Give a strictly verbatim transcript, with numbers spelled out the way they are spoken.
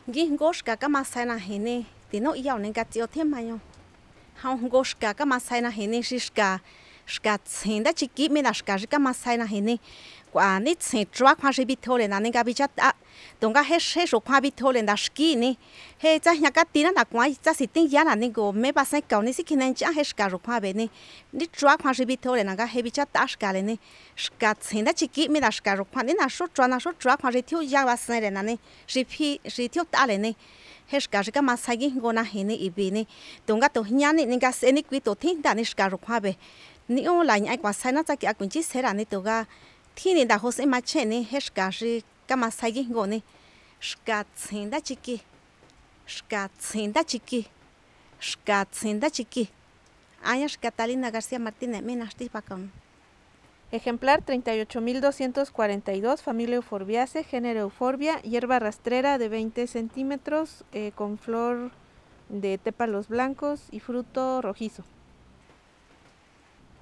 Gingoshka kamasana hene tino yao nenga tio temayo haun goshka kamasana hene shishka shka tsinda chiki mina shka shika masana hene kwa ni tsin chwa kwa shibitole na nenga bichata donga he shesho kwa bitole nda shkini he tsa nya katina na kwa tsa sitin yana ningo me pasen ka ni sikinen cha he shka ro kwa bene ni chwa kwa shibitole na ga he bichata shka ne shka tsinda chiki mina shka ro kwa ni na sho chwa na sho chwa kwa ritio ya basen na ne shipi ritio tale ne he shka shika masagi ngona hene ibini donga to nyani ninga seni kwito tinda ni shka ro kwa be ni o la nya kwa sana tsa ki akunchi sera ni to ga tini da jose machene he shka shi kama sagi ngone shka tsinda chiki shka tsinda chiki shka tsinda chiki aya shka Catalina García Martínez mina shtipakan. Ejemplar treinta y ocho mil doscientos cuarenta y dos, familia Euphorbiaceae, género Euphorbia, hierba rastrera de veinte centímetros, eh, con flor de tépalos blancos y fruto rojizo.